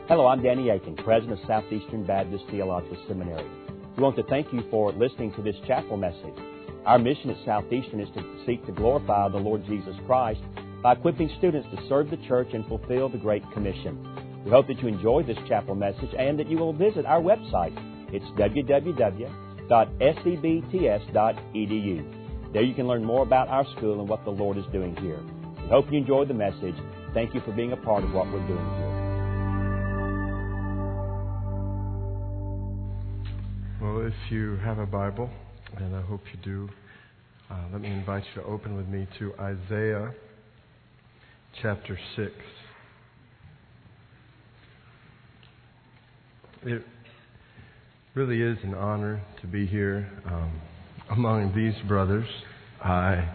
Hello, I'm Danny Aiken, President of Southeastern Baptist Theological Seminary. We want to thank you for listening to this chapel message. Our mission at Southeastern is to seek to glorify the Lord Jesus Christ by equipping students to serve the church and fulfill the Great Commission. We hope that you enjoy this chapel message and that you will visit our website. It's www.sebts.edu. There you can learn more about our school and what the Lord is doing here. We hope you enjoyed the message. Thank you for being a part of what we're doing here. Well, if you have a Bible, and I hope you do, let me invite you to open with me to Isaiah chapter 6. It really is an honor to be here among these brothers. I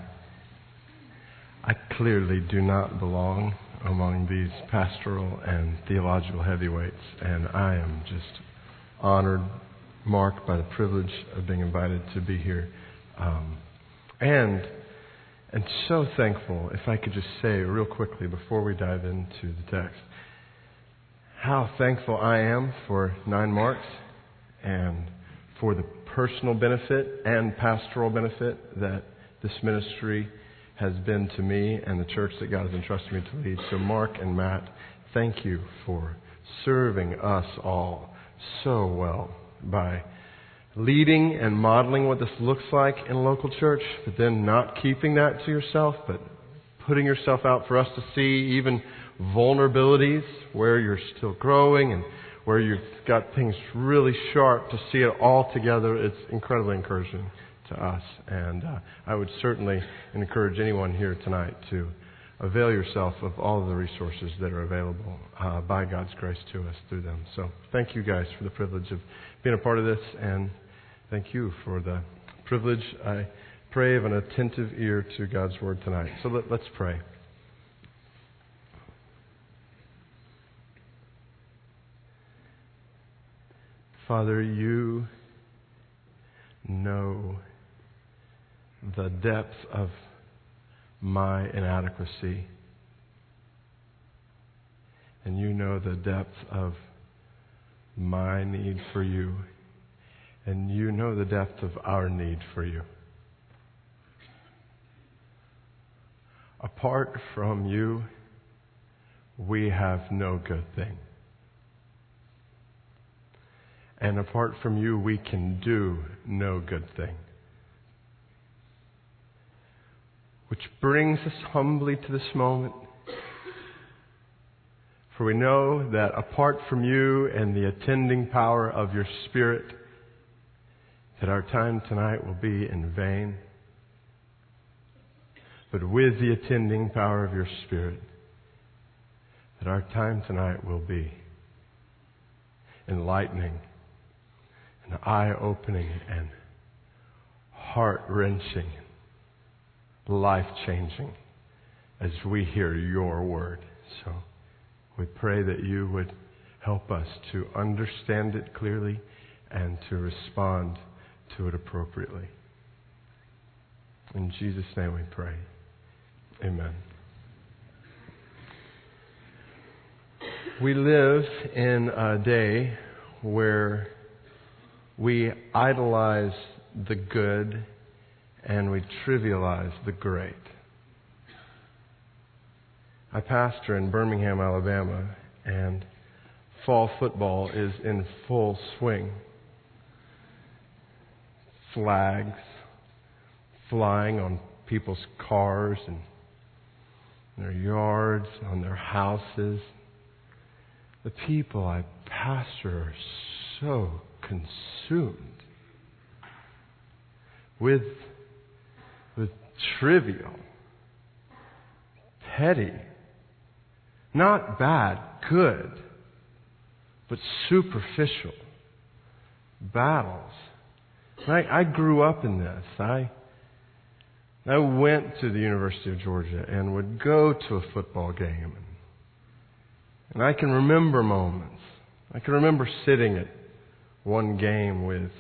clearly do not belong among these pastoral and theological heavyweights, and I am just honored, marked by the privilege of being invited to be here, and so thankful. If I could just say real quickly before we dive into the text, how thankful I am for 9 Marks and for the personal benefit and pastoral benefit that this ministry has been to me and the church that God has entrusted me to lead. So Mark and Matt, thank you for serving us all so well by leading and modeling what this looks like in a local church, but then not keeping that to yourself, but putting yourself out for us to see even vulnerabilities where you're still growing and where you've got things really sharp, to see it all together. It's incredibly encouraging to us. And I would certainly encourage anyone here tonight to avail yourself of all of the resources that are available by God's grace to us through them. So thank you guys for the privilege of being a part of this, and thank you for the privilege, I pray, of an attentive ear to God's Word tonight. So let's pray. Father, you know the depth of my inadequacy, and you know the depth of my need for you, and you know the depth of our need for you. Apart from you, we have no good thing. And apart from you, we can do no good thing. Which brings us humbly to this moment. For we know that apart from you and the attending power of your Spirit, that our time tonight will be in vain. But with the attending power of your Spirit, that our time tonight will be enlightening and eye-opening and heart-wrenching, life-changing as we hear your word. So we pray that you would help us to understand it clearly and to respond to it appropriately. In Jesus' name we pray. Amen. We live in a day where we idolize the good and we trivialize the great. I pastor in Birmingham, Alabama, and fall football is in full swing. Flags flying on people's cars and their yards, on their houses. The people I pastor are so consumed with trivial, petty, not bad, good, but superficial battles. I grew up in this. I went to the University of Georgia and would go to a football game. And I can remember moments. I can remember sitting at one game with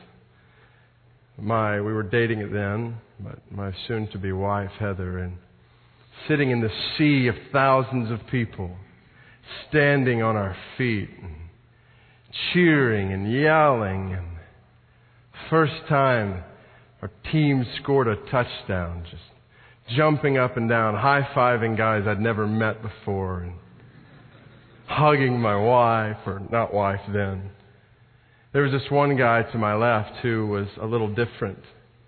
we were dating it then, but my soon-to-be wife, Heather, and sitting in the sea of thousands of people, standing on our feet and cheering and yelling. And first time our team scored a touchdown, just jumping up and down, high-fiving guys I'd never met before, and hugging my wife, or not wife then. There was this one guy to my left who was a little different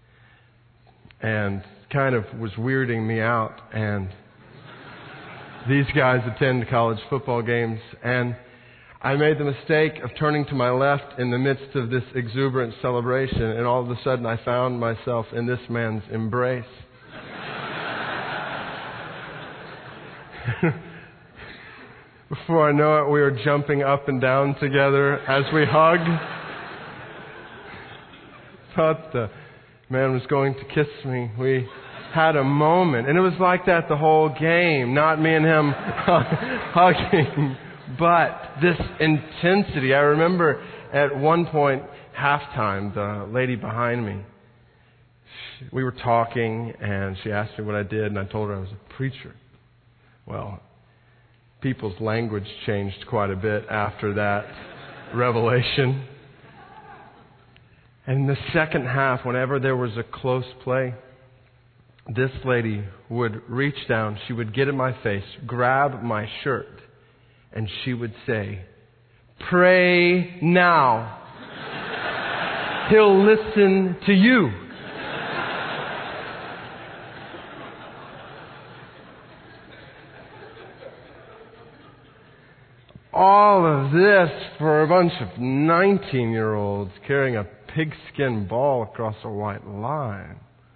and kind of was weirding me out. And these guys attend college football games, and I made the mistake of turning to my left in the midst of this exuberant celebration, and all of a sudden I found myself in this man's embrace. Before I know it, we were jumping up and down together as we hugged. Thought the man was going to kiss me. We had a moment, and it was like that the whole game. Not me and him hugging, but this intensity. I remember at one point, halftime, the lady behind me, we were talking, and she asked me what I did, and I told her I was a preacher. Well, people's language changed quite a bit after that revelation. And in the second half, whenever there was a close play, this lady would reach down, she would get in my face, grab my shirt, and she would say, "Pray now. He'll listen to you." All of this for a bunch of 19-year-olds carrying a pigskin ball across a white line.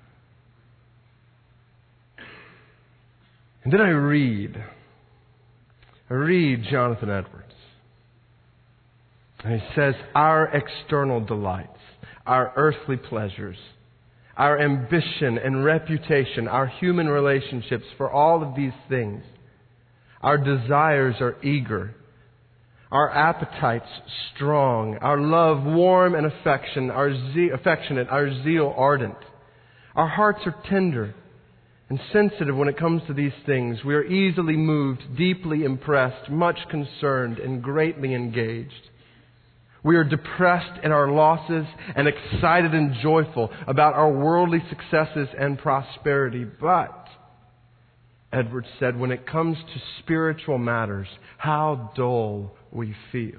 And then I read Jonathan Edwards. And he says, our external delights, our earthly pleasures, our ambition and reputation, our human relationships, for all of these things, our desires are eager, our appetites strong, our love warm and affectionate, our zeal ardent. Our hearts are tender and sensitive when it comes to these things. We are easily moved, deeply impressed, much concerned, and greatly engaged. We are depressed in our losses and excited and joyful about our worldly successes and prosperity. But, Edwards said, when it comes to spiritual matters, how dull we feel.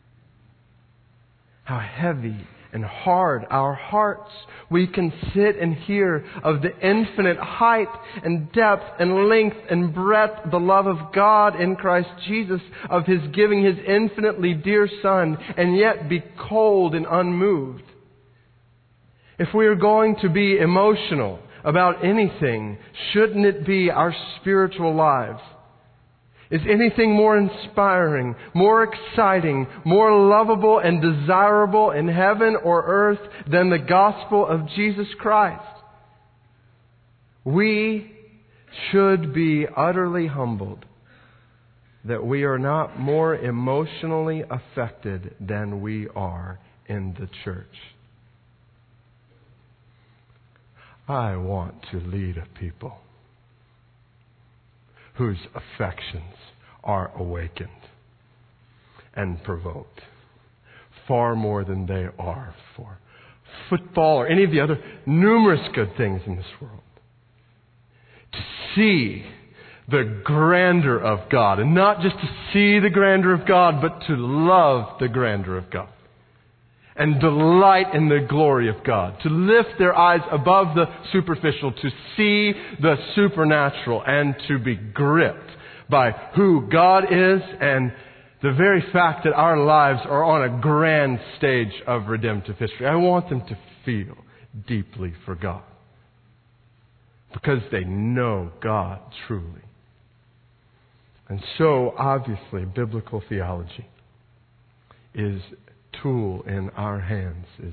How heavy and hard our hearts. We can sit and hear of the infinite height and depth and length and breadth of the love of God in Christ Jesus, of His giving His infinitely dear Son, and yet be cold and unmoved. If we are going to be emotional about anything, shouldn't it be our spiritual lives? Is anything more inspiring, more exciting, more lovable and desirable in heaven or earth than the gospel of Jesus Christ? We should be utterly humbled that we are not more emotionally affected than we are in the church. I want to lead a people whose affections are awakened and provoked far more than they are for football or any of the other numerous good things in this world. To see the grandeur of God, and not just to see the grandeur of God, but to love the grandeur of God and delight in the glory of God, to lift their eyes above the superficial, to see the supernatural, and to be gripped by who God is and the very fact that our lives are on a grand stage of redemptive history. I want them to feel deeply for God because they know God truly. And so, obviously, biblical theology is tool in our hands, is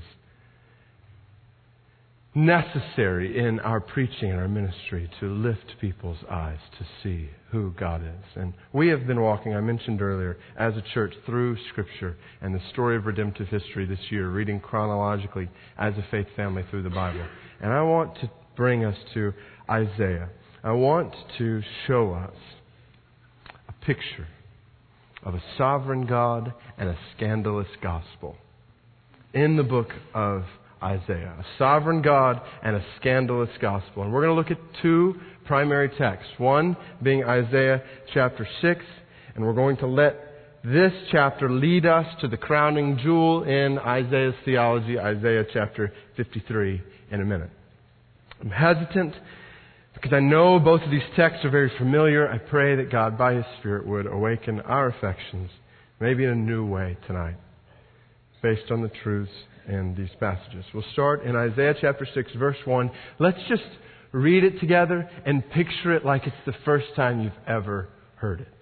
necessary in our preaching and our ministry to lift people's eyes to see who God is. And we have been walking, I mentioned earlier, as a church through Scripture and the story of redemptive history this year, reading chronologically as a faith family through the Bible. And I want to bring us to Isaiah. I want to show us a picture of a sovereign God and a scandalous gospel. In the book of Isaiah, a sovereign God and a scandalous gospel. And we're going to look at two primary texts. One being Isaiah chapter 6, and we're going to let this chapter lead us to the crowning jewel in Isaiah's theology, Isaiah chapter 53, in a minute. I'm hesitant because I know both of these texts are very familiar. I pray that God, by His Spirit, would awaken our affections, maybe in a new way tonight, based on the truths in these passages. We'll start in Isaiah chapter 6, verse 1. Let's just read it together and picture it like it's the first time you've ever heard it.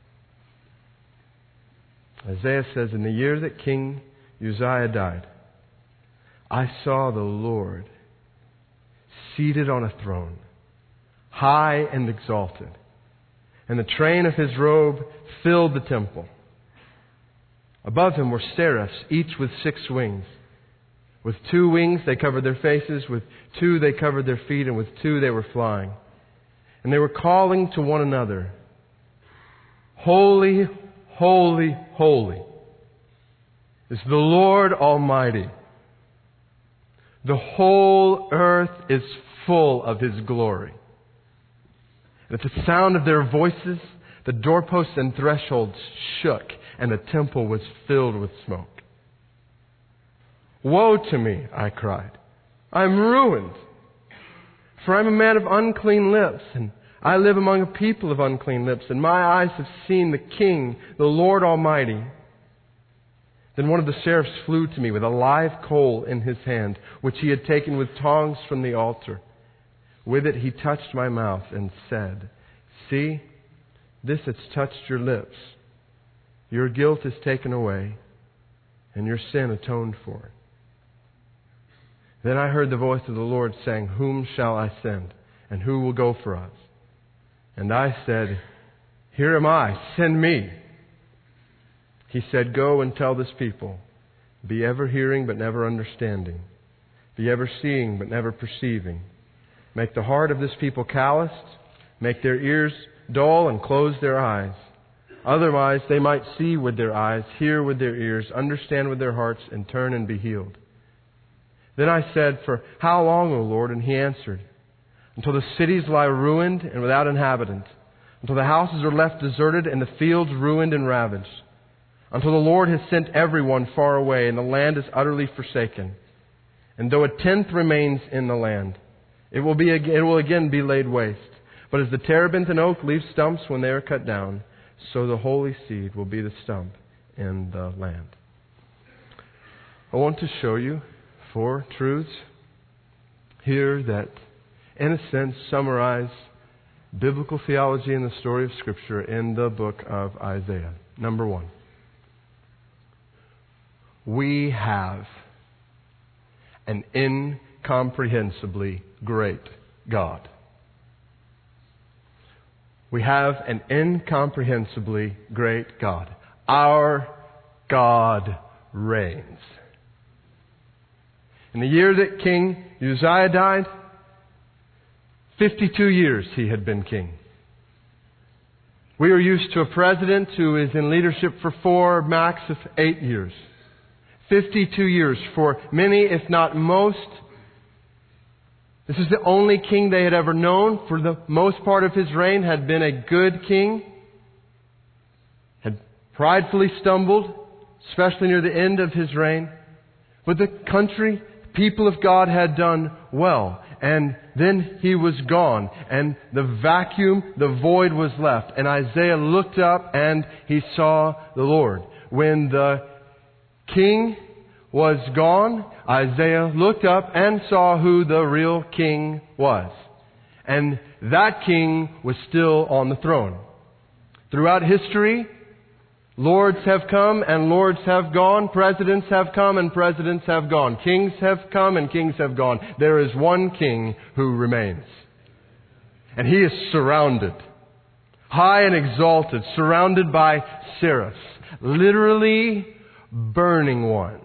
Isaiah says, "In the year that King Uzziah died, I saw the Lord seated on a throne, high and exalted, and the train of His robe filled the temple. Above Him were seraphs, each with 6 wings. With 2 wings they covered their faces, with 2 they covered their feet, and with 2 they were flying. And they were calling to one another, 'Holy, holy, holy is the Lord Almighty. The whole earth is full of His glory.' And at the sound of their voices, the doorposts and thresholds shook, and the temple was filled with smoke. 'Woe to me,' I cried. 'I am ruined, for I am a man of unclean lips, and I live among a people of unclean lips, and my eyes have seen the King, the Lord Almighty.' Then one of the seraphs flew to me with a live coal in his hand, which he had taken with tongs from the altar. With it he touched my mouth and said, 'See, this has touched your lips. Your guilt is taken away, and your sin atoned for.' Then I heard the voice of the Lord saying, 'Whom shall I send, and who will go for us?' And I said, 'Here am I, send me.' He said, 'Go and tell this people, be ever hearing but never understanding, be ever seeing but never perceiving. Make the heart of this people calloused, make their ears dull and close their eyes. Otherwise they might see with their eyes, hear with their ears, understand with their hearts, and turn and be healed.' Then I said, 'For how long, O Lord?' And He answered, 'Until the cities lie ruined and without inhabitant, until the houses are left deserted and the fields ruined and ravaged, until the Lord has sent everyone far away and the land is utterly forsaken. And though 1/10 remains in the land, it will again be laid waste. But as the terebinth and oak leave stumps when they are cut down, so the holy seed will be the stump in the land.'" I want to show you 4 truths here that, in a sense, summarize biblical theology and the story of Scripture in the book of Isaiah. Number 1, we have an incomprehensibly great God. We have an incomprehensibly great God. Our God reigns. In the year that King Uzziah died, 52 years he had been king. We are used to a president who is in leadership for 4, max of 8 years. 52 years for many, if not most. This is the only king they had ever known. For the most part of his reign had been a good king. Had pridefully stumbled, especially near the end of his reign. But the country, people of God had done well. And then he was gone. And the vacuum, the void was left. And Isaiah looked up and he saw the Lord. When the king was gone, Isaiah looked up and saw who the real king was. And that king was still on the throne. Throughout history, lords have come and lords have gone. Presidents have come and presidents have gone. Kings have come and kings have gone. There is one king who remains. And he is surrounded, high and exalted, surrounded by seraphs, literally burning ones.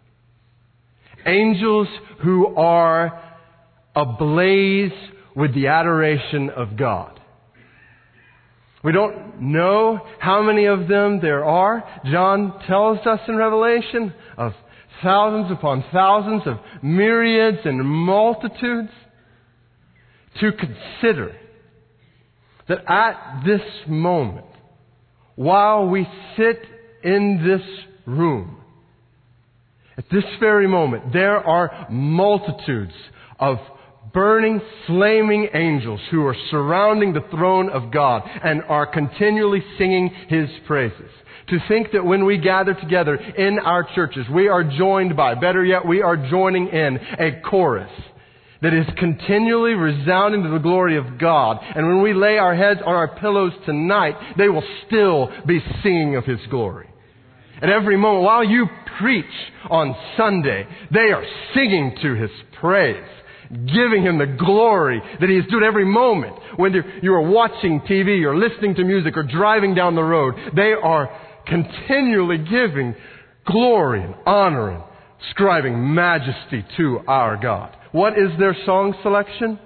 Angels who are ablaze with the adoration of God. We don't know how many of them there are. John tells us in Revelation of thousands upon thousands, of myriads and multitudes. To consider that at this moment, while we sit in this room, at this very moment, there are multitudes of burning, flaming angels who are surrounding the throne of God and are continually singing His praises. To think that when we gather together in our churches, we are joined by, better yet, we are joining in a chorus that is continually resounding to the glory of God. And when we lay our heads on our pillows tonight, they will still be singing of His glory. At every moment, while you preach on Sunday, they are singing to His praise, giving Him the glory that He is due at every moment. Whether you are watching TV or listening to music or driving down the road, they are continually giving glory and honor and ascribing majesty to our God. What is their song selection?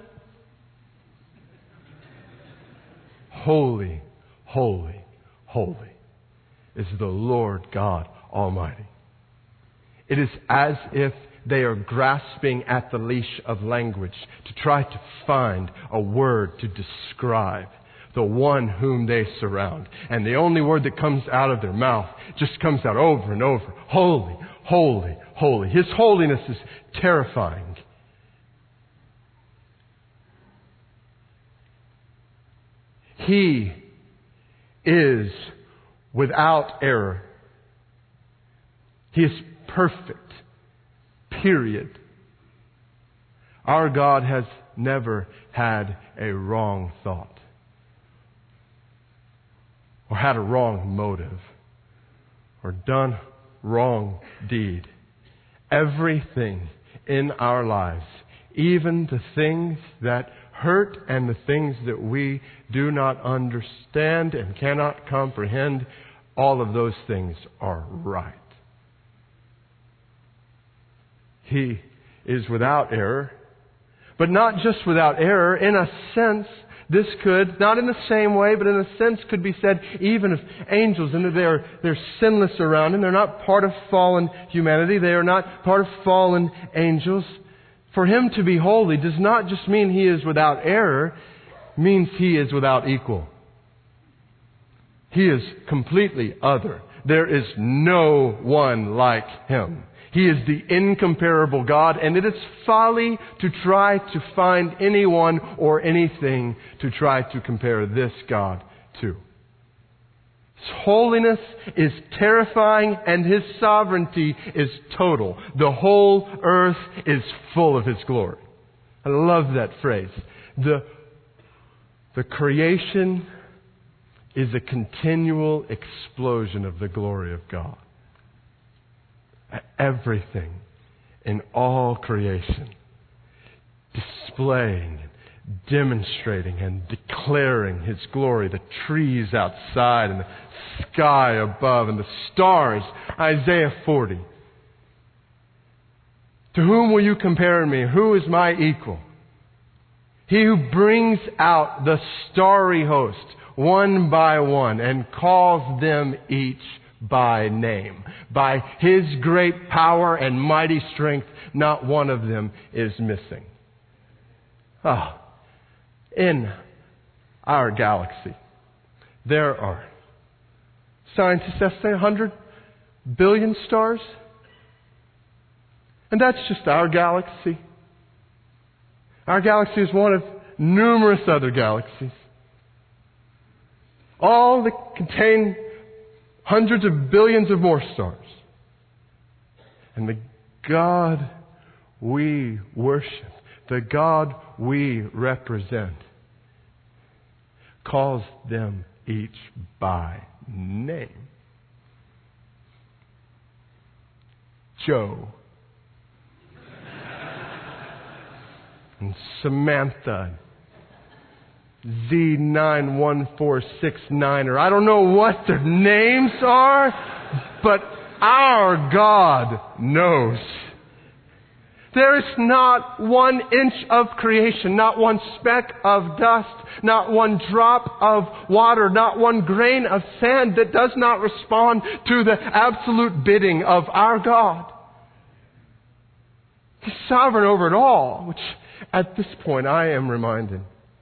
Holy, holy, holy is the Lord God Almighty. It is as if they are grasping at the leash of language to try to find a word to describe the one whom they surround. And the only word that comes out of their mouth just comes out over and over. Holy, holy, holy. His holiness is terrifying. He is without error. He is perfect. Period. Our God has never had a wrong thought or had a wrong motive or done wrong deed. Everything in our lives, even the things that hurt and the things that we do not understand and cannot comprehend, all of those things are right. He is without error, but not just without error. In a sense, this could, not in the same way, but in a sense could be said even of angels, and that they're sinless around Him. They're not part of fallen humanity. They are not part of fallen angels. For Him to be holy does not just mean He is without error, it means He is without equal. He is completely other. There is no one like Him. He is the incomparable God, and it is folly to try to find anyone or anything to try to compare this God to. His holiness is terrifying, and His sovereignty is total. The whole earth is full of His glory. I love that phrase. The creation is a continual explosion of the glory of God. Everything in all creation displaying, demonstrating and declaring His glory. The trees outside and the sky above and the stars. Isaiah 40. To whom will you compare me? Who is my equal? He who brings out the starry host one by one and calls them each by name. By His great power and mighty strength, not one of them is missing. In our galaxy, there are, scientists estimate, 100 billion stars. And that's just our galaxy. Our galaxy is one of numerous other galaxies, all that contain hundreds of billions of more stars. And the God we worship, the God we represent, calls them each by name. Joe. And Samantha. Z91469, or I don't know what their names are, but our God knows. There is not 1 inch of creation, not 1 speck of dust, not 1 drop of water, not 1 grain of sand that does not respond to the absolute bidding of our God. He's sovereign over it all, which at this point I am reminded.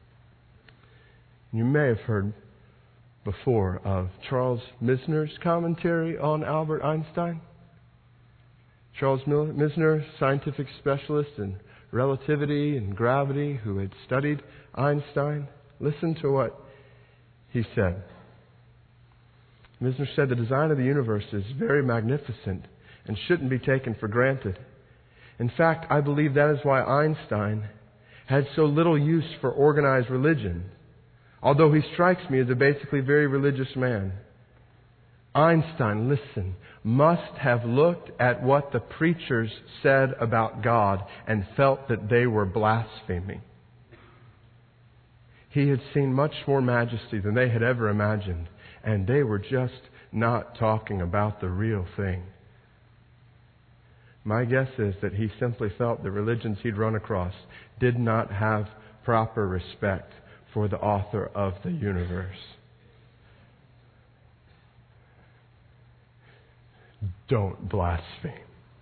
You may have heard before of Charles Misner's commentary on Albert Einstein. Charles Misner, scientific specialist in relativity and gravity, who had studied Einstein. Listen to what he said. Misner said, the design of the universe is very magnificent and shouldn't be taken for granted. In fact, I believe that is why Einstein had so little use for organized religion, although he strikes me as a basically very religious man. Einstein, listen, must have looked at what the preachers said about God and felt that they were blaspheming. He had seen much more majesty than they had ever imagined, and they were just not talking about the real thing. My guess is that he simply felt the religions he'd run across did not have proper respect for the author of the universe. Don't blaspheme.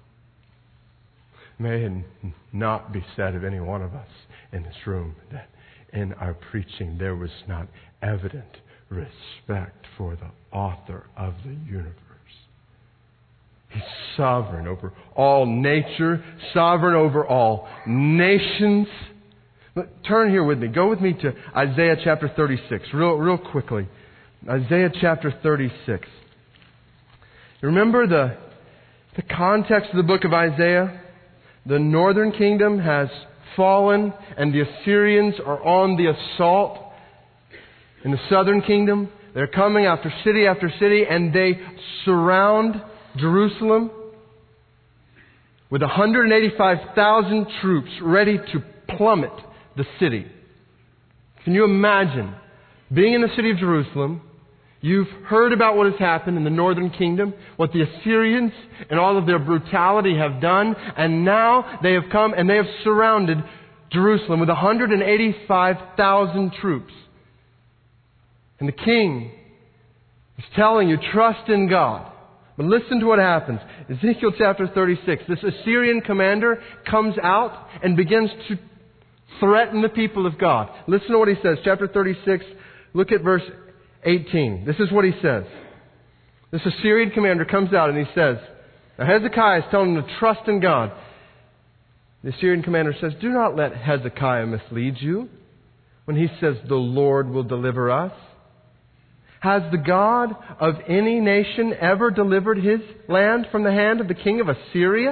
May it not be said of any one of us in this room that in our preaching there was not evident respect for the author of the universe. He's sovereign over all nature, sovereign over all nations. Turn here with me. Go with me to Isaiah chapter 36, real quickly. Isaiah chapter 36. Remember the context of the book of Isaiah? The northern kingdom has fallen and the Assyrians are on the assault. In the southern kingdom, they're coming after city and they surround Jerusalem with 185,000 troops ready to plummet the city. Can you imagine being in the city of Jerusalem? You've heard about what has happened in the northern kingdom, what the Assyrians and all of their brutality have done, and now they have come and they have surrounded Jerusalem with 185,000 troops. And the king is telling you, trust in God. But listen to what happens. Ezekiel chapter 36. This Assyrian commander comes out and begins to threaten the people of God. Listen to what he says. Chapter 36, look at verse 18. This is what he says. This Assyrian commander comes out and he says, now Hezekiah is telling him to trust in God. The Assyrian commander says, do not let Hezekiah mislead you when he says the Lord will deliver us. Has the God of any nation ever delivered his land from the hand of the king of Assyria?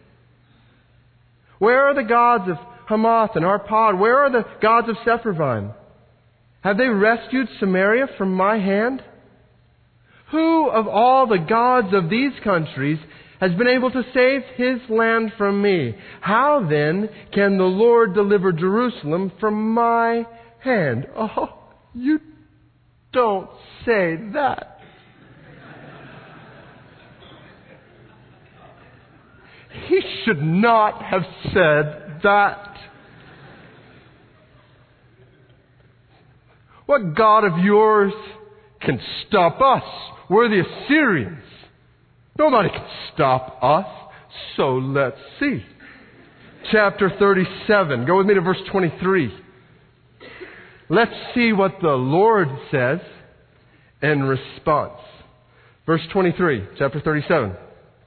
Where are the gods of Hamath and Arpad? Where are the gods of Sepharvaim? Have they rescued Samaria from my hand? Who of all the gods of these countries has been able to save his land from me? How then can the Lord deliver Jerusalem from my hand? Oh, you don't say that. He should not have said that. What God of yours can stop us? We're the Assyrians. Nobody can stop us. So let's see. Chapter 37. Go with me to verse 23. Let's see what the Lord says in response. Verse 23, chapter 37.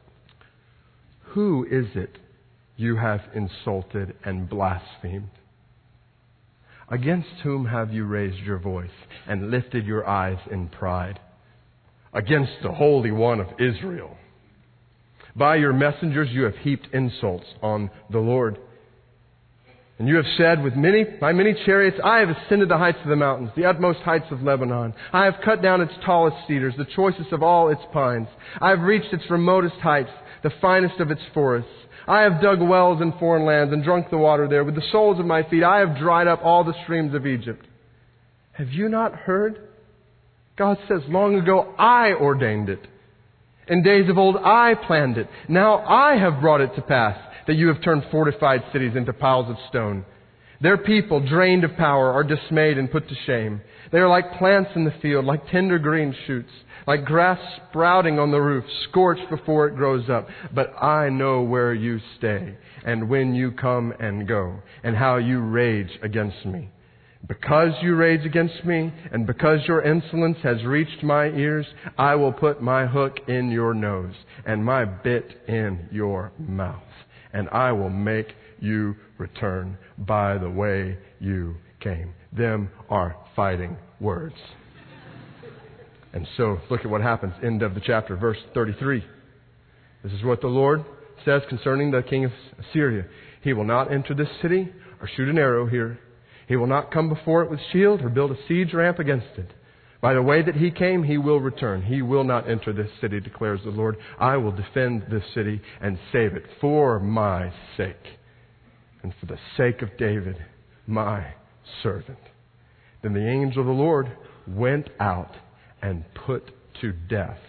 Who is it you have insulted and blasphemed? Against whom have you raised your voice and lifted your eyes in pride? Against the Holy One of Israel. By your messengers you have heaped insults on the Lord. And you have said, by many chariots I have ascended the heights of the mountains, the utmost heights of Lebanon. I have cut down its tallest cedars, the choicest of all its pines. I have reached its remotest heights, the finest of its forests. I have dug wells in foreign lands and drunk the water there. With the soles of my feet I have dried up all the streams of Egypt. Have you not heard? God says, long ago I ordained it. In days of old I planned it. Now I have brought it to pass. that you have turned fortified cities into piles of stone. Their people, drained of power, are dismayed and put to shame. They are like plants in the field, like tender green shoots, like grass sprouting on the roof, scorched before it grows up. But I know where you stay, and when you come and go, and how you rage against me. Because you rage against me, and because your insolence has reached my ears, I will put my hook in your nose, and my bit in your mouth, and I will make you return by the way you came. Them are fighting words. And so, look at what happens. End of the chapter, verse 33. This is what the Lord says concerning the king of Assyria. He will not enter this city or shoot an arrow here. He will not come before it with shield or build a siege ramp against it. By the way that he came, he will return. He will not enter this city, declares the Lord. I will defend this city and save it for my sake and for the sake of David, my servant. Then the angel of the Lord went out and put to death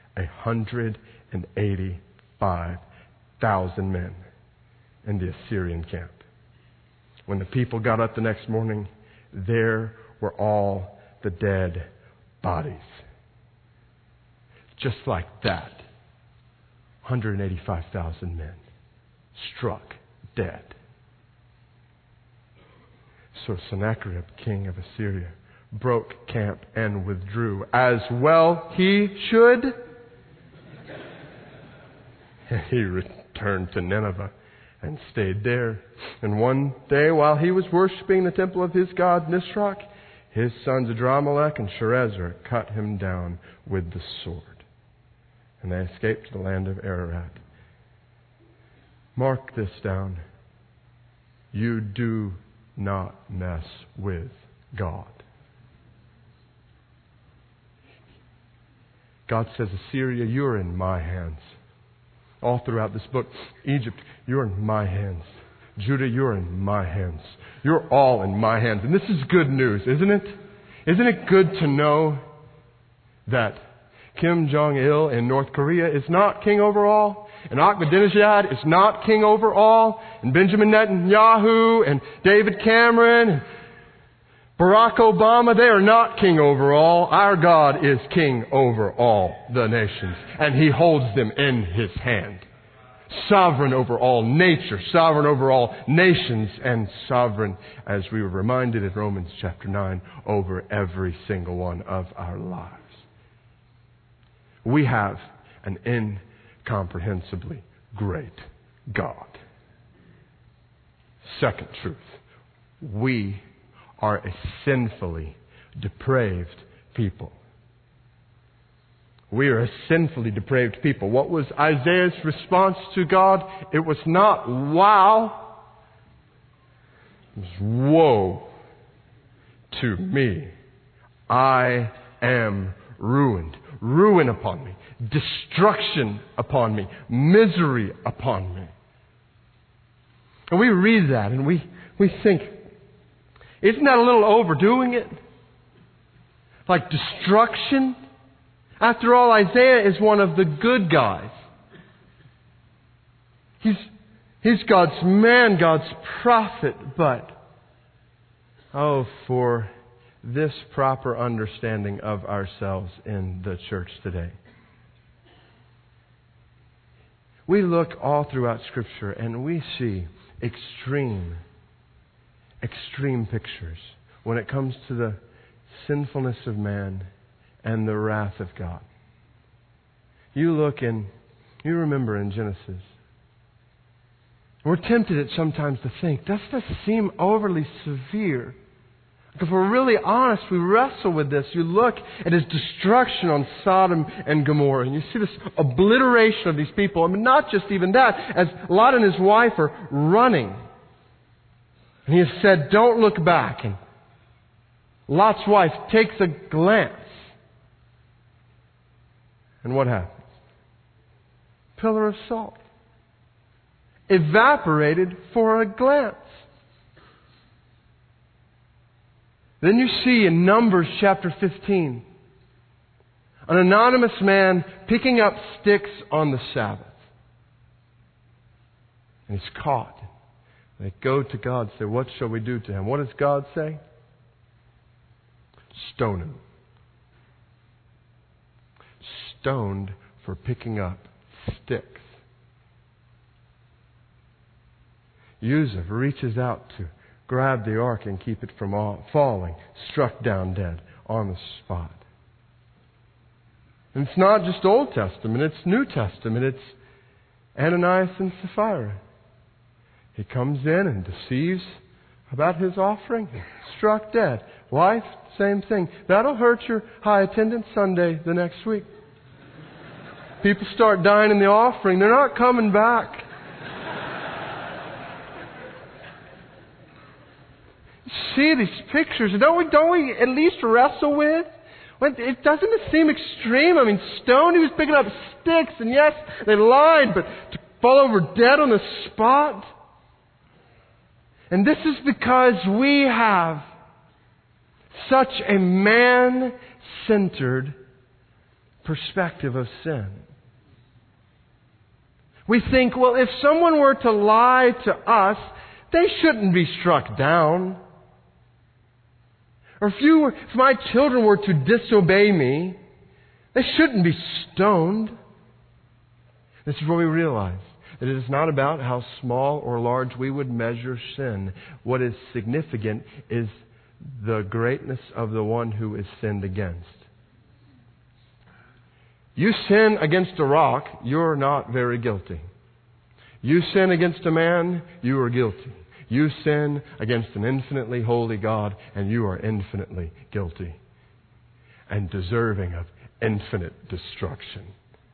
185,000 men in the Assyrian camp. When the people got up the next morning, there were all the dead bodies. Just like that, 185,000 men struck dead. So Sennacherib, king of Assyria, broke camp and withdrew. As well he should. And he returned to Nineveh and stayed there. And one day, while he was worshiping the temple of his god Nisroch, his sons Adramelech and Sharezer cut him down with the sword. And they escaped to the land of Ararat. Mark this down. You do not mess with God. God says, Assyria, you're in my hands. All throughout this book, Egypt, you're in my hands. Judah, you're in my hands. You're all in my hands. And this is good news, isn't it? Isn't it good to know that Kim Jong-il in North Korea is not king over all, and Ahmadinejad is not king over all, and Benjamin Netanyahu and David Cameron and Barack Obama, they are not king over all. Our God is king over all the nations, and He holds them in His hand. Sovereign over all nature, sovereign over all nations, and sovereign, as we were reminded in Romans chapter 9, over every single one of our lives. We have an incomprehensibly great God. Second truth, we are a sinfully depraved people. We are a sinfully depraved people. What was Isaiah's response to God? It was not wow. It was woe to me. I am ruined. Ruin upon me. Destruction upon me. Misery upon me. And we read that and we think, isn't that a little overdoing it? Like destruction? After all, Isaiah is one of the good guys. He's God's man, God's prophet, but for this proper understanding of ourselves in the church today. We look all throughout Scripture and we see extreme pictures when it comes to the sinfulness of man and the wrath of God. You remember in Genesis. We're tempted at sometimes to think, does this seem overly severe? If we're really honest, we wrestle with this. You look at His destruction on Sodom and Gomorrah, and you see this obliteration of these people. I mean, not just even that, as Lot and his wife are running. And He has said, don't look back. And Lot's wife takes a glance. And what happens? Pillar of salt. Evaporated for a glance. Then you see in Numbers chapter 15, an anonymous man picking up sticks on the Sabbath. And he's caught. They go to God and say, what shall we do to him? What does God say? Stone him. Stoned for picking up sticks. Uzzah reaches out to grab the ark and keep it from falling, struck down dead on the spot. And it's not just Old Testament, it's New Testament. It's Ananias and Sapphira. He comes in and deceives about his offering, struck dead. Wife, same thing. That'll hurt your high attendance Sunday the next week. People start dying in the offering, they're not coming back. See these pictures, don't we at least wrestle with? Doesn't it seem extreme? I mean, stoned, he was picking up sticks, and yes, they lied, but to fall over dead on the spot. And this is because we have such a man-centered perspective of sin. We think, well, if someone were to lie to us, they shouldn't be struck down. Or if my children were to disobey me, they shouldn't be stoned. This is where we realize that it is not about how small or large we would measure sin. What is significant is the greatness of the one who is sinned against. You sin against a rock, you're not very guilty. You sin against a man, you are guilty. You sin against an infinitely holy God, and you are infinitely guilty and deserving of infinite destruction.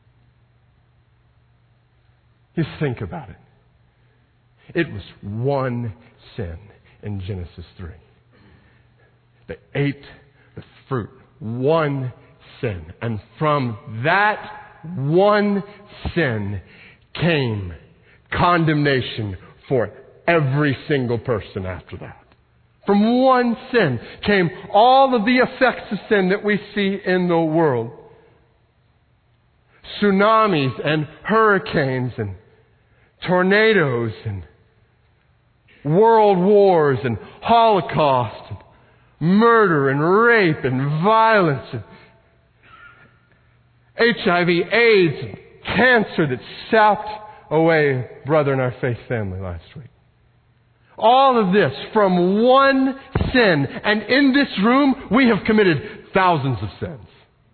You think about it. It was one sin in Genesis 3. They ate the fruit. One sin. And from that one sin came condemnation for every single person after that. From one sin came all of the effects of sin that we see in the world. Tsunamis and hurricanes and tornadoes and world wars and Holocaust and murder and rape and violence and HIV, AIDS and cancer that sapped away a brother in our faith family last week. All of this from one sin. And in this room, we have committed thousands of sins.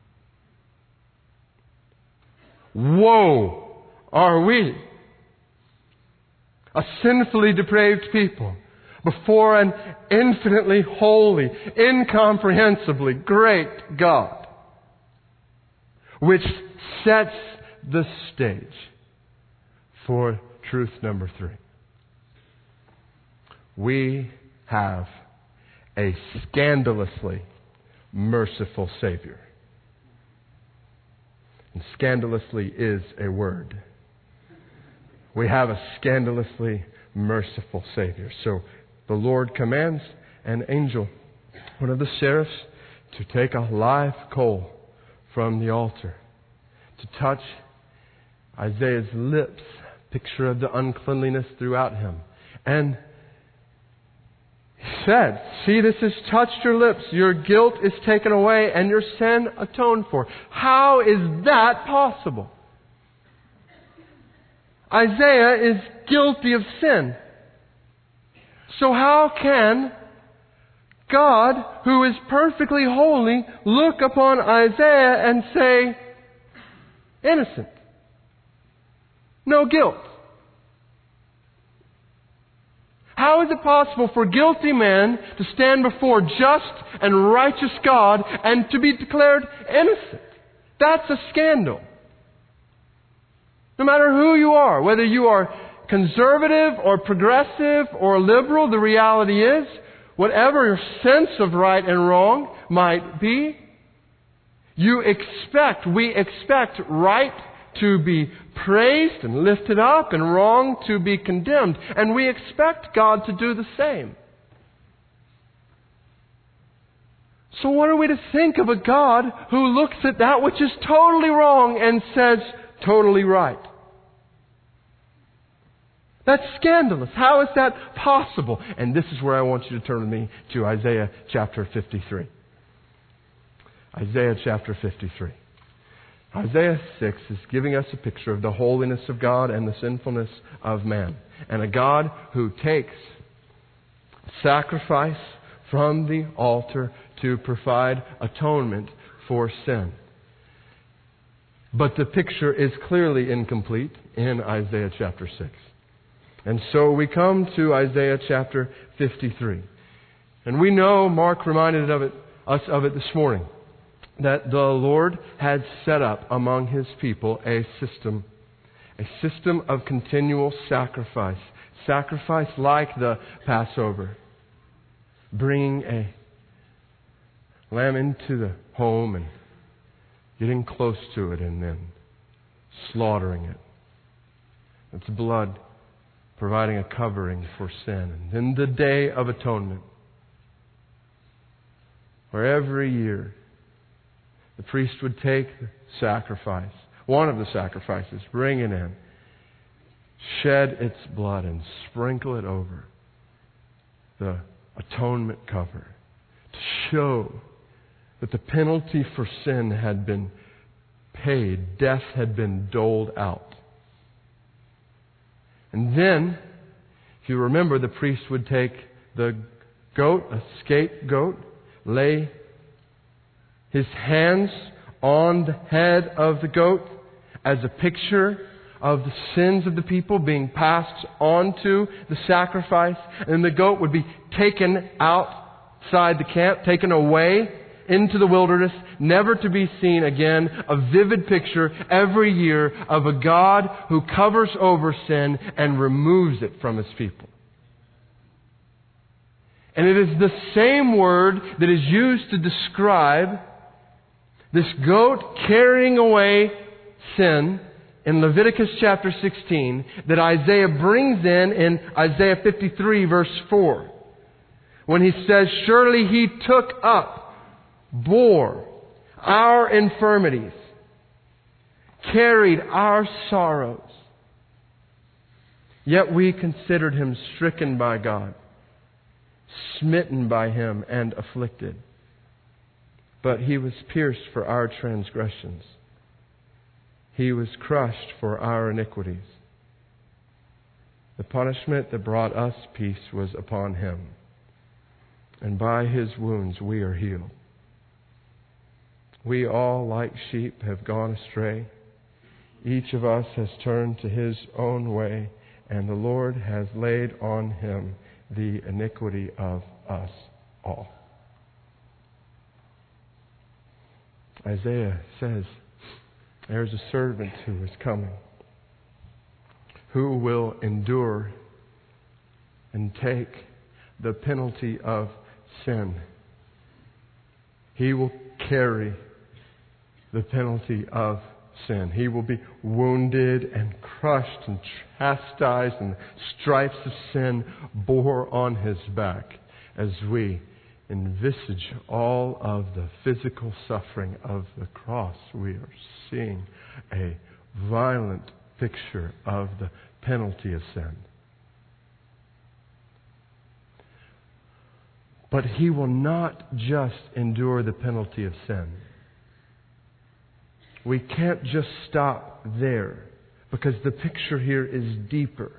Woe are we, a sinfully depraved people, before an infinitely holy, incomprehensibly great God, which sets the stage for truth number 3. We have a scandalously merciful Savior. And scandalously is a word. We have a scandalously merciful Savior. So the Lord commands an angel, one of the seraphs, to take a live coal from the altar, to touch Isaiah's lips, picture of the uncleanliness throughout him. And he said, see, this has touched your lips. Your guilt is taken away and your sin atoned for. How is that possible? Isaiah is guilty of sin. So how can God, who is perfectly holy, look upon Isaiah and say, innocent? No guilt. How is it possible for guilty men to stand before just and righteous God and to be declared innocent? That's a scandal. No matter who you are, whether you are conservative or progressive or liberal, the reality is, whatever your sense of right and wrong might be, we expect right to be praised and lifted up and wrong to be condemned. And we expect God to do the same. So what are we to think of a God who looks at that which is totally wrong and says totally right? That's scandalous. How is that possible? And this is where I want you to turn with me to Isaiah chapter 53. Isaiah chapter 53. Isaiah 6 is giving us a picture of the holiness of God and the sinfulness of man. And a God who takes sacrifice from the altar to provide atonement for sin. But the picture is clearly incomplete in Isaiah chapter 6. And so we come to Isaiah chapter 53. And we know, Mark reminded us of it this morning, that the Lord had set up among His people a system of continual sacrifice. Sacrifice like the Passover. Bringing a lamb into the home and getting close to it and then slaughtering it. Its blood providing a covering for sin. And then the Day of Atonement, where every year the priest would take the sacrifice, one of the sacrifices, bring it in, shed its blood and sprinkle it over the atonement cover to show that the penalty for sin had been paid, death had been doled out. And then, if you remember, the priest would take the goat, a scapegoat, lay his hands on the head of the goat as a picture of the sins of the people being passed on to the sacrifice. And the goat would be taken outside the camp, taken away into the wilderness, never to be seen again. A vivid picture every year of a God who covers over sin and removes it from His people. And it is the same word that is used to describe this goat carrying away sin in Leviticus chapter 16 that Isaiah brings in Isaiah 53 verse 4. When he says, "Surely He took up, bore our infirmities, carried our sorrows. Yet we considered Him stricken by God, smitten by Him and afflicted. But He was pierced for our transgressions. He was crushed for our iniquities. The punishment that brought us peace was upon Him, and by His wounds we are healed. We all, like sheep, have gone astray. Each of us has turned to his own way, and the Lord has laid on Him the iniquity of us all." Isaiah says, there's a servant who is coming, who will endure and take the penalty of sin. He will carry the penalty of sin. He will be wounded and crushed and chastised, and the stripes of sin bore on His back as we envisage all of the physical suffering of the cross. We are seeing a violent picture of the penalty of sin. But He will not just endure the penalty of sin. We can't just stop there, because the picture here is deeper.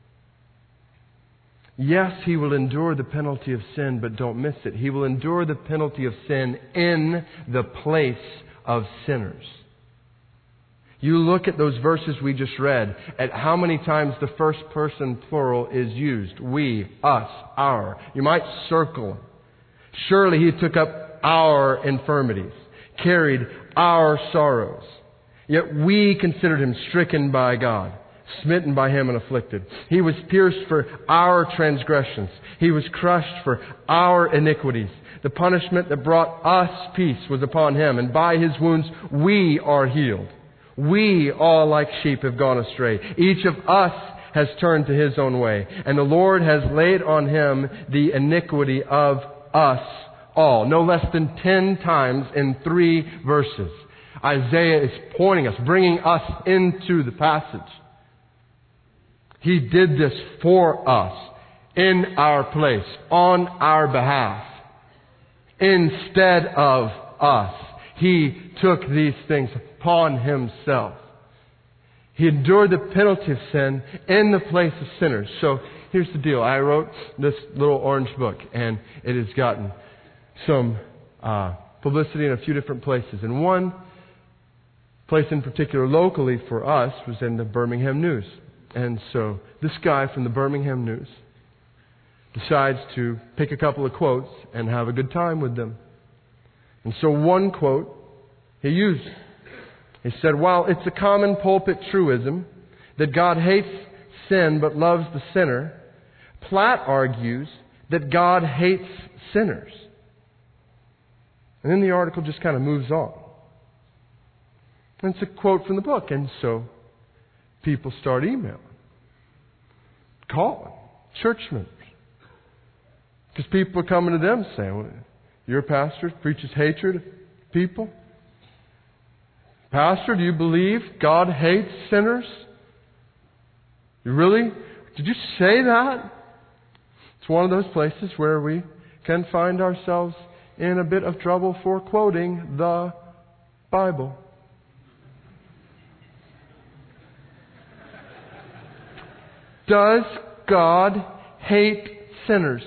Yes, He will endure the penalty of sin, but don't miss it. He will endure the penalty of sin in the place of sinners. You look at those verses we just read, at how many times the first person plural is used. We, us, our. You might circle. Surely He took up our infirmities, carried our sorrows. Yet we considered Him stricken by God, smitten by Him and afflicted. He was pierced for our transgressions. He was crushed for our iniquities. The punishment that brought us peace was upon Him, and by His wounds we are healed. We all like sheep have gone astray. Each of us has turned to his own way, and the Lord has laid on Him the iniquity of us all. No less than 10 times in 3 verses. Isaiah is pointing us, bringing us into the passage. He did this for us, in our place, on our behalf. Instead of us, He took these things upon Himself. He endured the penalty of sin in the place of sinners. So here's the deal. I wrote this little orange book, and it has gotten some publicity in a few different places. And one place in particular locally for us was in the Birmingham News. And so this guy from the Birmingham News decides to pick a couple of quotes and have a good time with them. And so one quote he used. He said, "While it's a common pulpit truism that God hates sin but loves the sinner, Platt argues that God hates sinners." And then the article just kind of moves on. And it's a quote from the book. And so people start emailing, calling, church members. Because people are coming to them saying, well, your pastor preaches hatred of people? Pastor, do you believe God hates sinners? You really? Did you say that? It's one of those places where we can find ourselves in a bit of trouble for quoting the Bible. Does God hate sinners?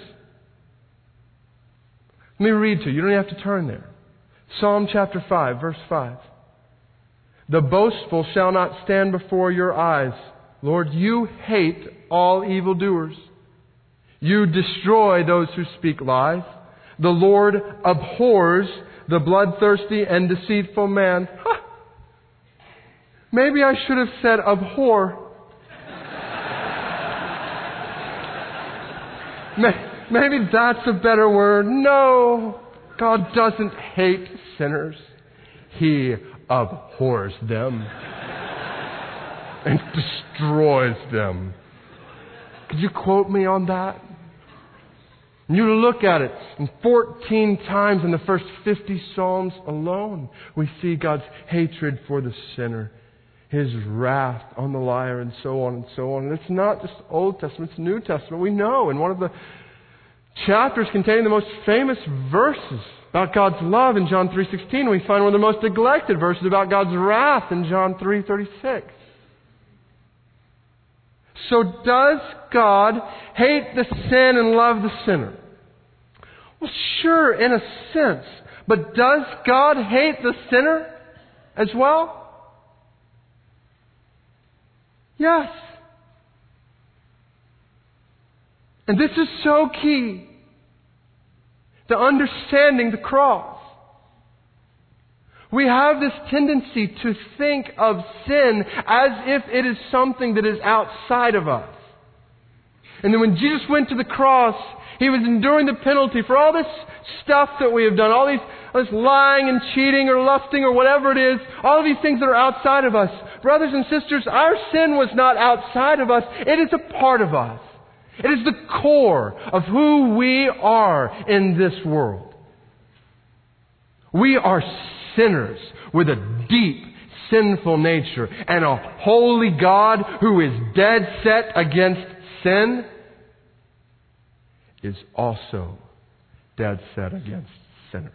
Let me read to you. You don't have to turn there. Psalm chapter 5, verse 5. "The boastful shall not stand before your eyes. Lord, you hate all evildoers. You destroy those who speak lies. The Lord abhors the bloodthirsty and deceitful man." Maybe I should have said abhor. Maybe that's a better word. No, God doesn't hate sinners. He abhors them and destroys them. Could you quote me on that? You look at it, and 14 times in the first 50 Psalms alone, we see God's hatred for the sinner, His wrath on the liar, and so on and so on. And it's not just Old Testament, it's New Testament. We know in one of the chapters containing the most famous verses about God's love in John 3:16, we find one of the most neglected verses about God's wrath in John 3:36. So does God hate the sin and love the sinner? Well, sure, in a sense. But does God hate the sinner as well? Yes. And this is so key to understanding the cross. We have this tendency to think of sin as if it is something that is outside of us. And then when Jesus went to the cross, He was enduring the penalty for all this stuff that we have done, all this lying and cheating or lusting or whatever it is, all of these things that are outside of us. Brothers and sisters, our sin was not outside of us. It is a part of us. It is the core of who we are in this world. We are sinners with a deep sinful nature, and a holy God who is dead set against sin is also dead set against sinners.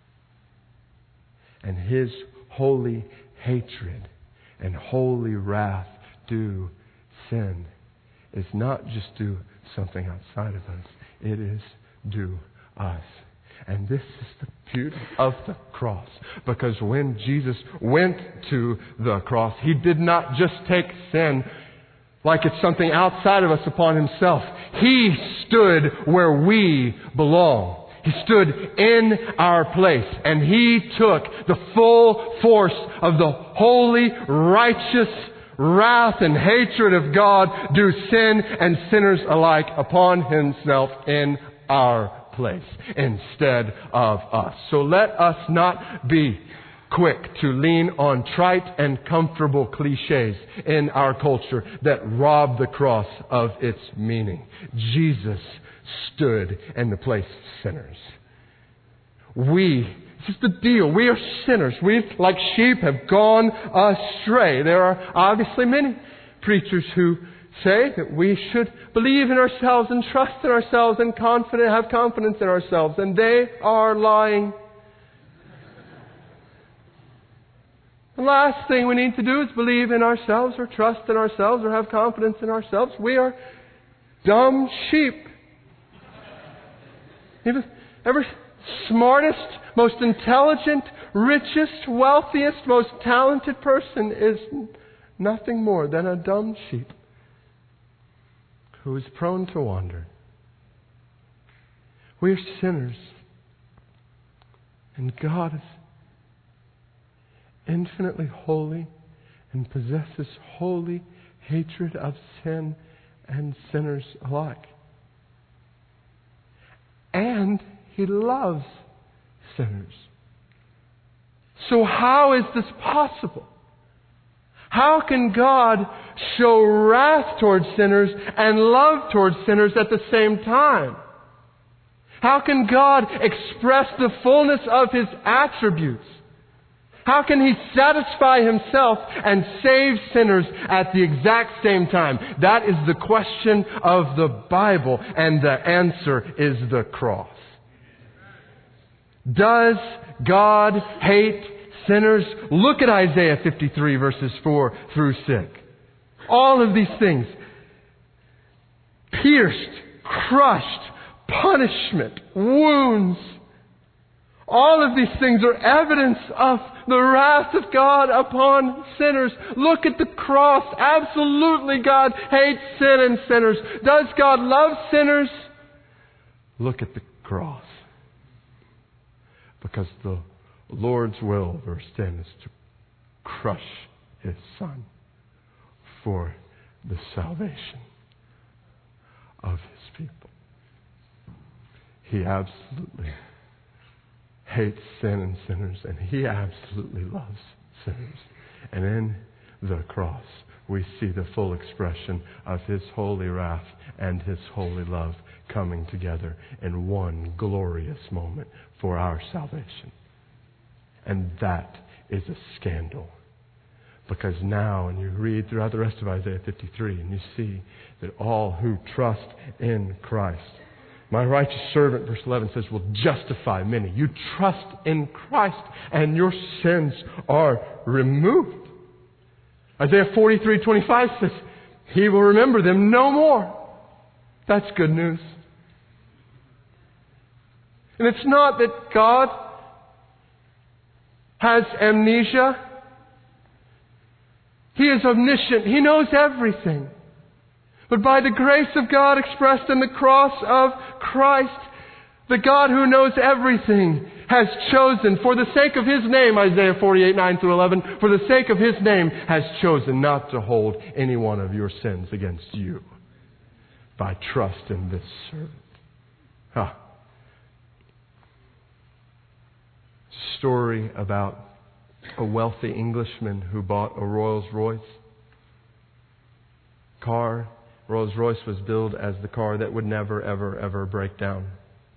And His holy hatred and holy wrath due sin is not just due something outside of us. It is due us. And this is the beauty of the cross. Because when Jesus went to the cross, He did not just take sin like it's something outside of us upon Himself. He stood where we belong. He stood in our place. And He took the full force of the holy, righteous wrath and hatred of God, due sin and sinners alike, upon Himself in our place instead of us. So let us not be quick to lean on trite and comfortable cliches in our culture that rob the cross of its meaning. Jesus stood in the place of sinners. This is the deal. We are sinners. We, like sheep, have gone astray. There are obviously many preachers who say that we should believe in ourselves and trust in ourselves and have confidence in ourselves, and they are lying. The last thing we need to do is believe in ourselves or trust in ourselves or have confidence in ourselves. We are dumb sheep. Every smartest, most intelligent, richest, wealthiest, most talented person is nothing more than a dumb sheep who is prone to wander. We are sinners. And God is infinitely holy and possesses holy hatred of sin and sinners alike. And He loves sinners. So how is this possible? How can God show wrath towards sinners and love towards sinners at the same time? How can God express the fullness of His attributes? How can He satisfy Himself and save sinners at the exact same time? That is the question of the Bible, and the answer is the cross. Does God hate sinners? Look at Isaiah 53 verses 4 through 6. All of these things. Pierced, crushed, punishment, wounds. All of these things are evidence of the wrath of God upon sinners. Look at the cross. Absolutely, God hates sin and sinners. Does God love sinners? Look at the cross. Because the Lord's will, verse 10, is to crush His Son for the salvation of His people. He absolutely hates sin and sinners, and He absolutely loves sinners. And in the cross, we see the full expression of His holy wrath and His holy love coming together in one glorious moment for our salvation. And that is a scandal. Because now, and you read throughout the rest of Isaiah 53, and you see that all who trust in Christ, my righteous servant, verse 11 says, will justify many. You trust in Christ and your sins are removed. Isaiah 43:25 says, He will remember them no more. That's good news. And it's not that God has amnesia. He is omniscient. He knows everything. But by the grace of God expressed in the cross of Christ, the God who knows everything has chosen, for the sake of His name, Isaiah 48:9-11, for the sake of His name has chosen not to hold any one of your sins against you by trust in this servant. Story about a wealthy Englishman who bought a Rolls-Royce car. Rolls-Royce was billed as the car that would never, ever, ever break down.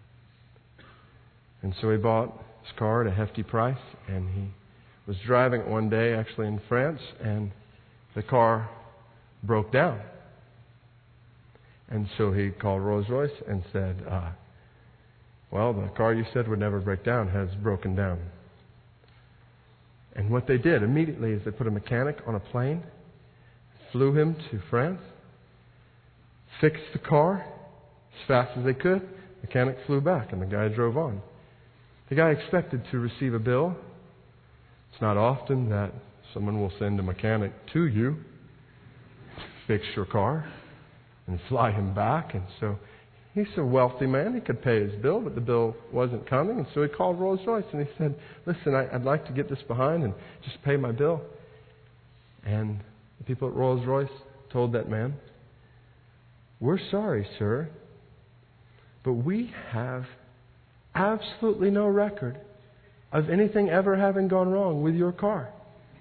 And so he bought his car at a hefty price, and he was driving it one day, actually in France, and the car broke down. And so he called Rolls-Royce and said, well, the car you said would never break down has broken down. And what they did immediately is they put a mechanic on a plane, flew him to France, fixed the car as fast as they could. The mechanic flew back, and the guy drove on. The guy expected to receive a bill. It's not often that someone will send a mechanic to you, fix your car, and fly him back. And so he's a wealthy man. He could pay his bill, but the bill wasn't coming. And so he called Rolls-Royce and he said, listen, I'd like to get this behind and just pay my bill. And the people at Rolls-Royce told that man, we're sorry, sir, but we have absolutely no record of anything ever having gone wrong with your car.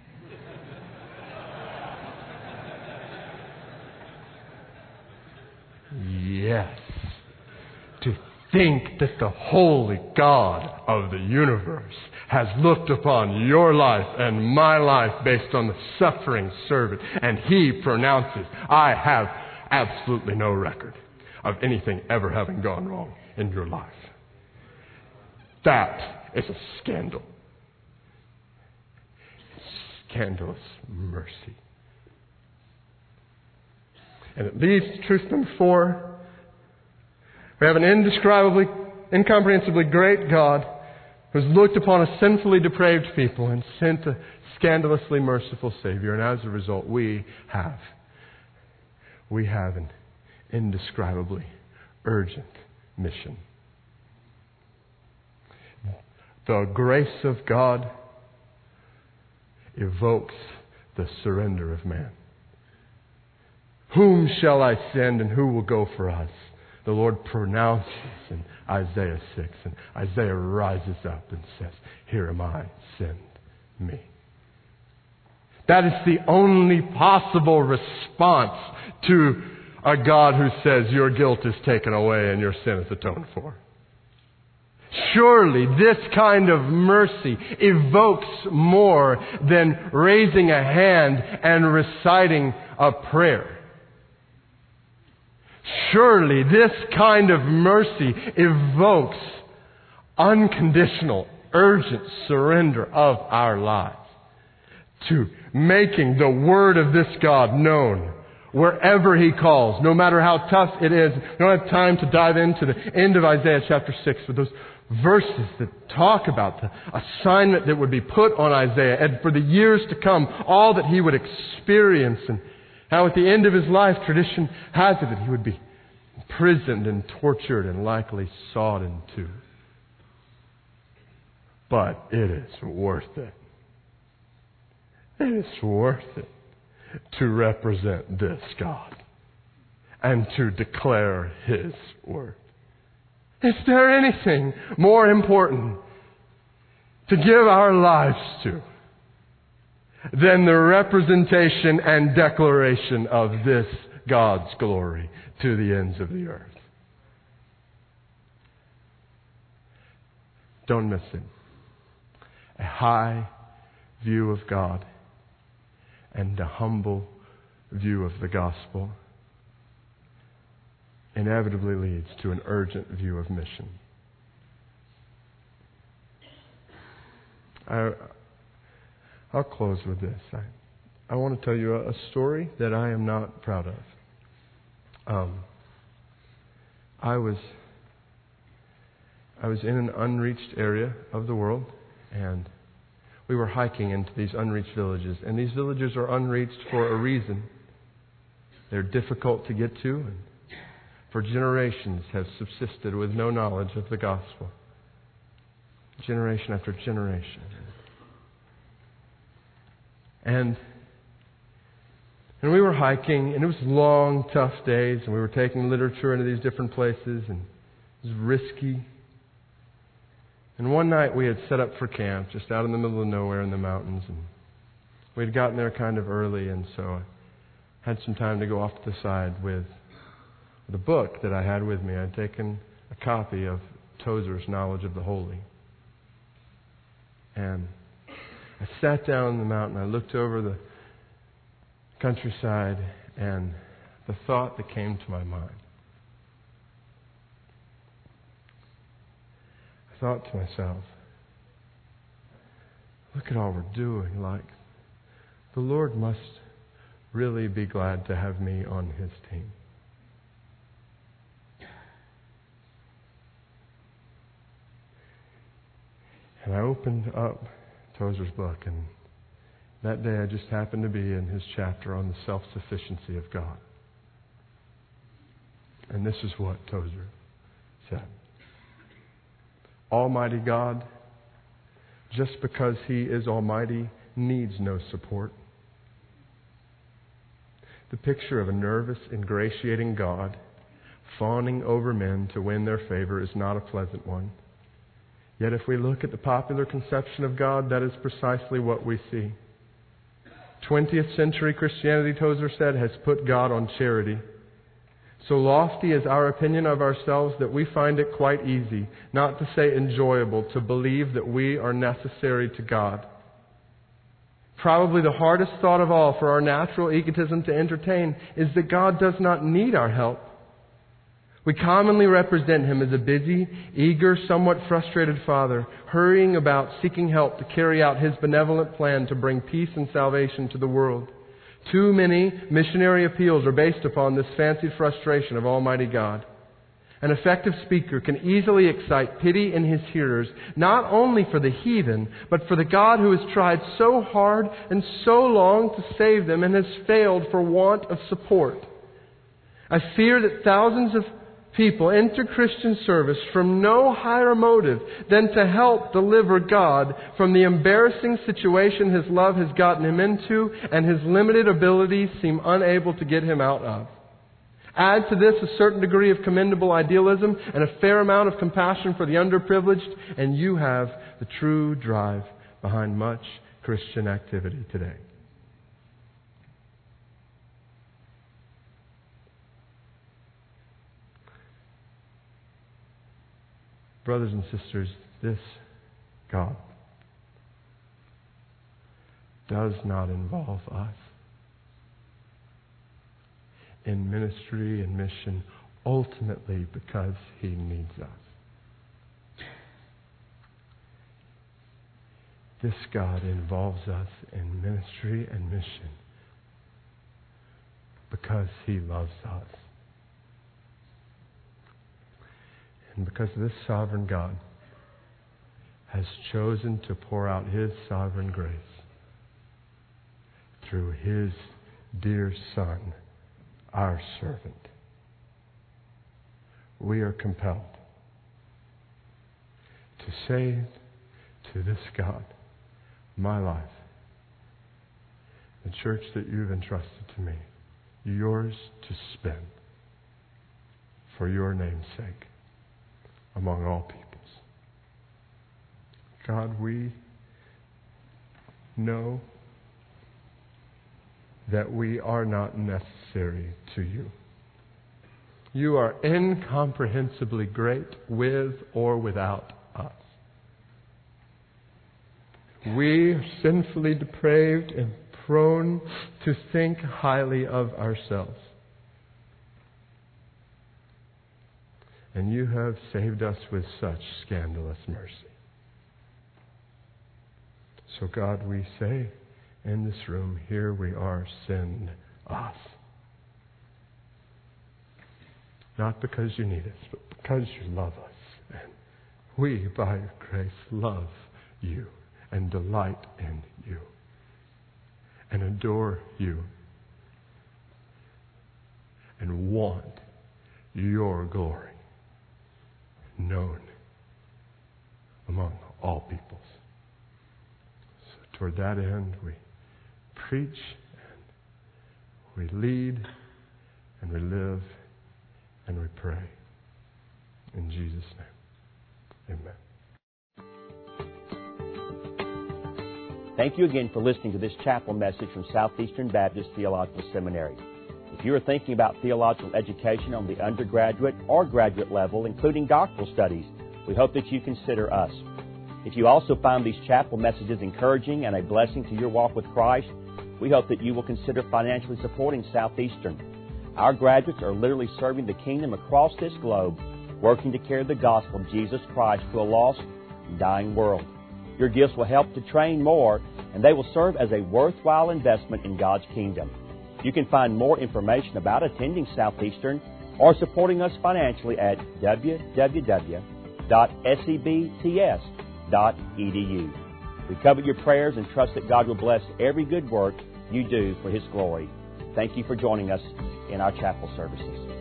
Yes. To think that the holy God of the universe has looked upon your life and my life based on the suffering servant, and He pronounces, I have absolutely no record of anything ever having gone wrong in your life. That is a scandal. Scandalous mercy. And it leads to truth number 4. We have an incomprehensibly great God who's looked upon a sinfully depraved people and sent a scandalously merciful Savior. And as a result, we have an indescribably urgent mission. The grace of God evokes the surrender of man. Whom shall I send, and who will go for us? The Lord pronounces in Isaiah 6, and Isaiah rises up and says, "Here am I, send me." That is the only possible response to a God who says your guilt is taken away and your sin is atoned for. Surely this kind of mercy evokes more than raising a hand and reciting a prayer. Surely this kind of mercy evokes unconditional, urgent surrender of our lives to making the Word of this God known wherever He calls, no matter how tough it is. We don't have time to dive into the end of Isaiah chapter 6 with those verses that talk about the assignment that would be put on Isaiah and for the years to come, all that he would experience, and how at the end of his life, tradition has it that he would be imprisoned and tortured and likely sawed in two. But it is worth it. It is worth it to represent this God and to declare His word. Is there anything more important to give our lives to than the representation and declaration of this God's glory to the ends of the earth? Don't miss it. A high view of God and a humble view of the gospel inevitably leads to an urgent view of mission. I'll close with this. I want to tell you a story that I am not proud of. I was in an unreached area of the world, and we were hiking into these unreached villages. And these villages are unreached for a reason. They're difficult to get to, and for generations have subsisted with no knowledge of the gospel. Generation after generation. And we were hiking, and it was long, tough days, and we were taking literature into these different places, and it was risky. And one night we had set up for camp just out in the middle of nowhere in the mountains, and we had gotten there kind of early, and so I had some time to go off to the side with the book that I had with me. I had taken a copy of Tozer's Knowledge of the Holy. And I sat down on the mountain, I looked over the countryside, and the thought that came to my mind. I thought to myself, look at all we're doing. Like, the Lord must really be glad to have me on His team. And I opened up Tozer's book, and that day I just happened to be in his chapter on the self-sufficiency of God. And this is what Tozer said. Almighty God, just because He is almighty, needs no support. The picture of a nervous, ingratiating God fawning over men to win their favor is not a pleasant one. Yet if we look at the popular conception of God, that is precisely what we see. 20th century Christianity, Tozer said, has put God on charity. So lofty is our opinion of ourselves that we find it quite easy, not to say enjoyable, to believe that we are necessary to God. Probably the hardest thought of all for our natural egotism to entertain is that God does not need our help. We commonly represent Him as a busy, eager, somewhat frustrated Father, hurrying about seeking help to carry out His benevolent plan to bring peace and salvation to the world. Too many missionary appeals are based upon this fancied frustration of Almighty God. An effective speaker can easily excite pity in his hearers, not only for the heathen, but for the God who has tried so hard and so long to save them and has failed for want of support. I fear that thousands of people enter Christian service from no higher motive than to help deliver God from the embarrassing situation His love has gotten Him into and His limited abilities seem unable to get Him out of. Add to this a certain degree of commendable idealism and a fair amount of compassion for the underprivileged, and you have the true drive behind much Christian activity today. Brothers and sisters, this God does not involve us in ministry and mission ultimately because He needs us. This God involves us in ministry and mission because He loves us. And because this sovereign God has chosen to pour out His sovereign grace through His dear Son, our servant, we are compelled to say to this God, my life, the church that you've entrusted to me, yours to spend for your name's sake among all peoples. God, we know that we are not necessary to you. You are incomprehensibly great with or without us. We are sinfully depraved and prone to think highly of ourselves. And you have saved us with such scandalous mercy. So God, we say in this room, here we are, send us. Not because you need us, but because you love us. And we, by your grace, love you and delight in you and adore you and want your glory known among all peoples. So toward that end, we preach and we lead and we live and we pray. In Jesus' name, amen. Thank you again for listening to this chapel message from Southeastern Baptist Theological Seminary. If you are thinking about theological education on the undergraduate or graduate level, including doctoral studies, we hope that you consider us. If you also find these chapel messages encouraging and a blessing to your walk with Christ, we hope that you will consider financially supporting Southeastern. Our graduates are literally serving the kingdom across this globe, working to carry the gospel of Jesus Christ to a lost and dying world. Your gifts will help to train more, and they will serve as a worthwhile investment in God's kingdom. You can find more information about attending Southeastern or supporting us financially at www.sebts.edu. We covet your prayers and trust that God will bless every good work you do for His glory. Thank you for joining us in our chapel services.